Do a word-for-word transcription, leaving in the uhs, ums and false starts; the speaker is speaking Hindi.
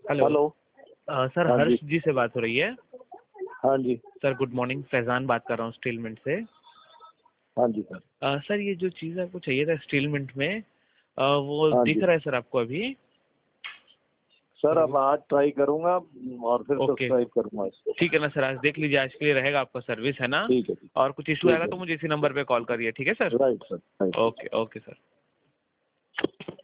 हेलो। हेलो। अ, सर हाँ हर्ष जी। जी से बात हो रही है? हाँ जी। सर गुड मॉर्निंग, फैज़ान बात कर रहा हूँ स्टीलमिंट से। हाँ जी सर। अ, सर ये जो चीज़ आपको चाहिए था स्टीलमिंट में, अ, वो हाँ दिख जी रहा है सर आपको अभी? सर, सर अब वो आज ट्राई करूंगा और फिर ओके, सब्सक्राइब करूंगा इसको। ठीक है ना सर, आज देख लीजिए, आज के लिए रहेगा आपका सर्विस, है ना? ठीक है जी। और कुछ इश्यू ठीक आएगा है तो जी। मुझे इसी नंबर पे कॉल करिए, ठीक है sir? Right sir, right. Okay, okay sir.